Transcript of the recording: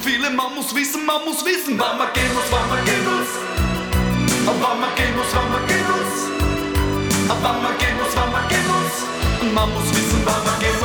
viele, man muss wissen, wann man gehen muss, wann man gehen muss. Wann man gehen muss, wann man gehen muss. Wann man gehen muss, wann man gehen muss. Man muss wissen, wann man gehen muss.